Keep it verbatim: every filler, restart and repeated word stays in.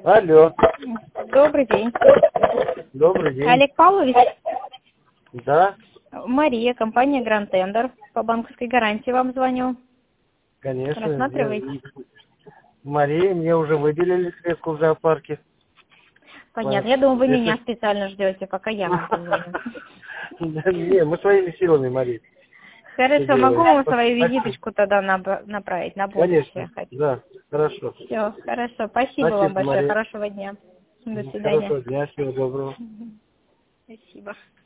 Алло. Добрый день. Добрый день. Олег Павлович? Да, Мария, компания Grand Tender. По банковской гарантии вам звоню. конечно. Рассматриваете? Я- Мария, мне уже выделили средства в зоопарке. Понятно. Я думаю, вы Если- меня специально ждете, пока я вам позвоню. Не, мы своими силами, Мария. Хорошо, могу вам свою Спасибо. визиточку тогда наб- направить на Конечно, будущее? да, хорошо. Все, хорошо. Спасибо Спасибо, вам большое. Мария. Хорошего дня. До свидания. Хорошего дня, всего доброго. Спасибо.